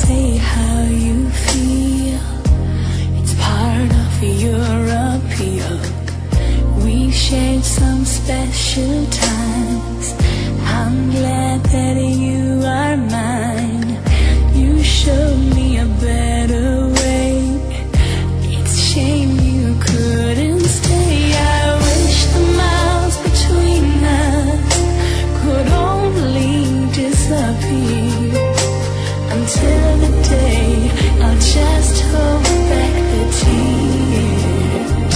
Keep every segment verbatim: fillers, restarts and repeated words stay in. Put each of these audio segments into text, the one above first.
say how you feel. It's part of your appeal. We shared some special times. I'm glad that you are mine. You showed me a better way. It's a shame you couldn't stay. I wish the miles between us could only disappear until the day I'll just hold back the tears.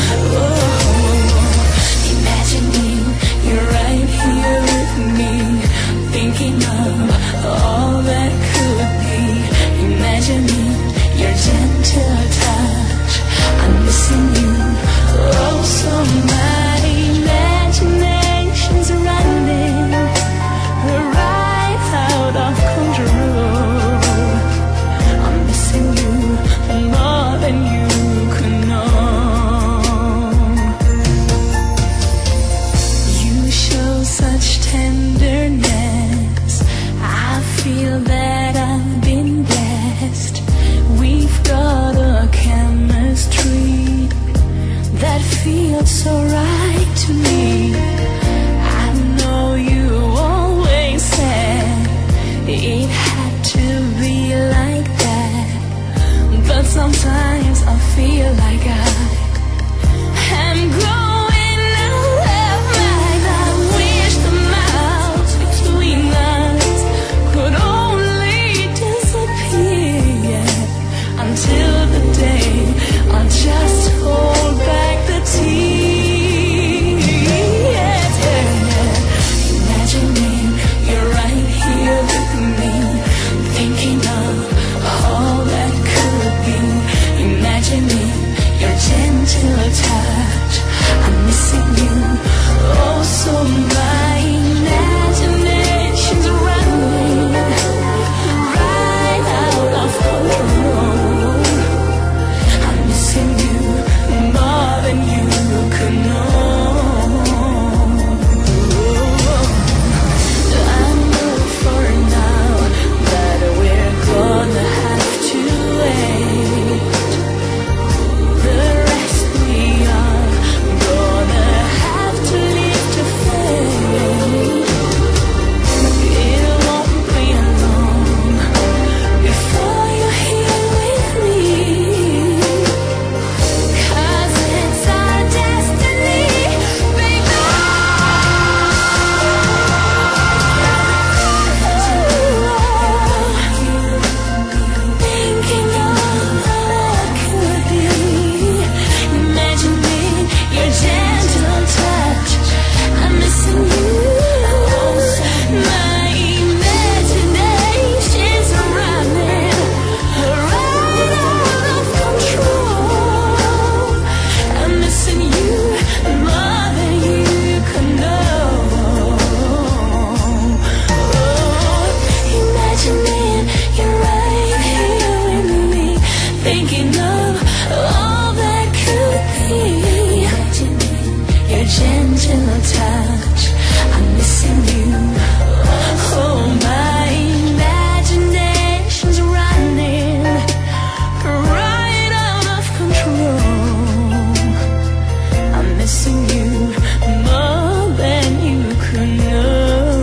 Oh, imagining you're right here with me, thinking of all that could be. Imagining your gentle touch, I'm missing you. Oh, so my imagination's running right out of control. I'm missing you more than you could know. You show such tenderness. I feel that I've been blessed. We've got a chemistry that feels so right to me. I know you always said it had to be like that, but sometimes I feel like I am growing out of mind. I wish the miles between us could only disappear until the day I'll just hold back the tears. Imagining you're right here with me, thinking of all that could be. Imagining your gentle touch, I'm missing you. Oh, so my imagination's running right out of control. I'm missing you more than you could know. I know for now that we're gonna have to wait. The rest we are gonna have to live to fade. It won't be long before you're here with me, 'cause it's our destiny, baby. Thinking of what could be, imagining your gentle touch, I'm missing you. My imagination's running right out of control. I'm missing you more than you could know. Oh, imagining you're right here with me, thinking of all that could be. Imagining your gentle touch, I'm missing you. Oh, my imagination's running right out of control. I'm missing you more than you could know.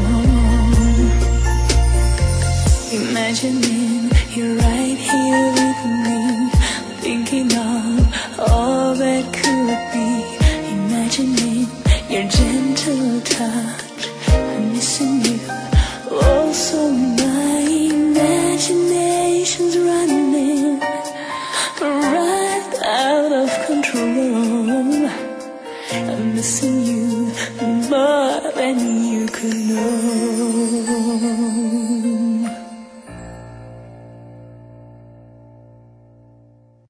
Imagining you're right here with me, thinking of all that could be. Imagining your gentle touch, I'm missing you. Oh, so my imagination's running right out of control. I'm missing you more than you could know.